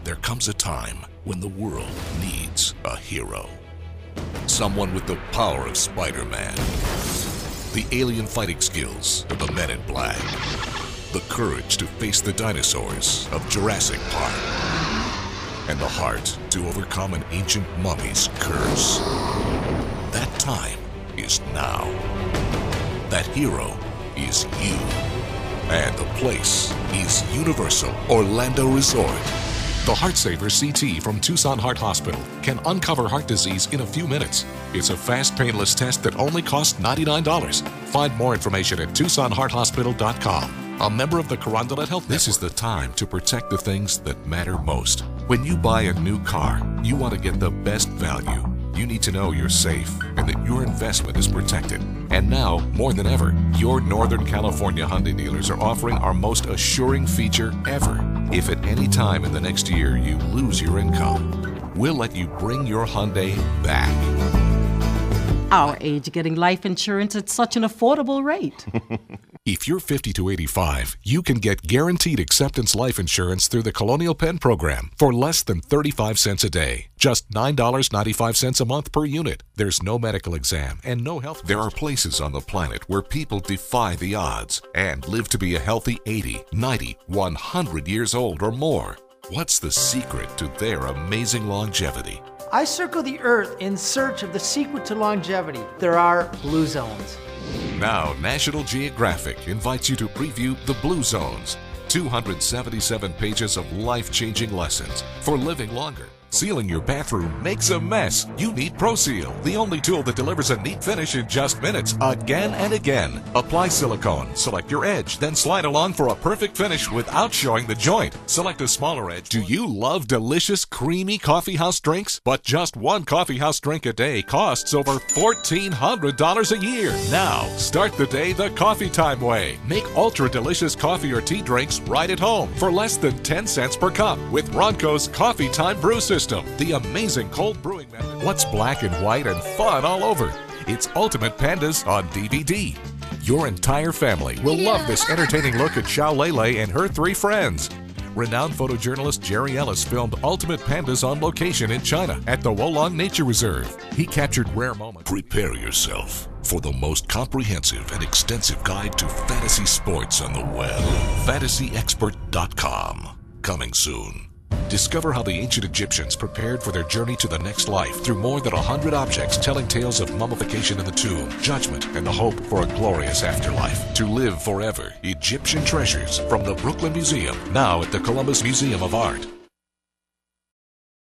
There comes a time when the world needs a hero. Someone with the power of Spider-Man, the alien fighting skills of the Men in Black, the courage to face the dinosaurs of Jurassic Park, and the heart to overcome an ancient mummy's curse. That time is now. That hero is you. And the place is Universal Orlando Resort. The HeartSaver CT from Tucson Heart Hospital can uncover heart disease in a few minutes. It's a fast, painless test that only costs $99. Find more information at TucsonHeartHospital.com. A member of the Carondelet Health Network. This is the time to protect the things that matter most. When you buy a new car, you want to get the best value. You need to know you're safe and that your investment is protected. And now, more than ever, your Northern California Hyundai dealers are offering our most assuring feature ever. If at any time in the next year you lose your income, we'll let you bring your Hyundai back. Our age getting life insurance at such an affordable rate. If you're 50 to 85, you can get guaranteed acceptance life insurance through the Colonial Penn program for less than 35 cents a day. Just $9.95 a month per unit. There's no medical exam and no health. There are places on the planet where people defy the odds and live to be a healthy 80, 90, 100 years old or more. What's the secret to their amazing longevity? I circle the earth in search of the secret to longevity. There are blue zones. Now, National Geographic invites you to preview the Blue Zones. 277 pages of life-changing lessons for living longer. Sealing your bathroom makes a mess. You need ProSeal, the only tool that delivers a neat finish in just minutes, again and again. Apply silicone, select your edge, then slide along for a perfect finish without showing the joint. Select a smaller edge. Do you love delicious, creamy coffeehouse drinks? But just one coffeehouse drink a day costs over $1,400 a year. Now, start the day the Coffee Time way. Make ultra-delicious coffee or tea drinks right at home for less than 10 cents per cup with Ronco's Coffee Time Brew System. The amazing cold brewing method. What's black and white and fun all over? It's Ultimate Pandas on DVD. Your entire family will love this entertaining look at Xiao Lele and her three friends. Renowned photojournalist Jerry Ellis filmed Ultimate Pandas on location in China at the Wolong Nature Reserve. He captured rare moments. Prepare yourself for the most comprehensive and extensive guide to fantasy sports on the web. FantasyExpert.com. Coming soon. Discover how the ancient Egyptians prepared for their journey to the next life through more than 100 objects telling tales of mummification in the tomb, judgment, and the hope for a glorious afterlife. To live forever, Egyptian treasures from the Brooklyn Museum, now at the Columbus Museum of Art.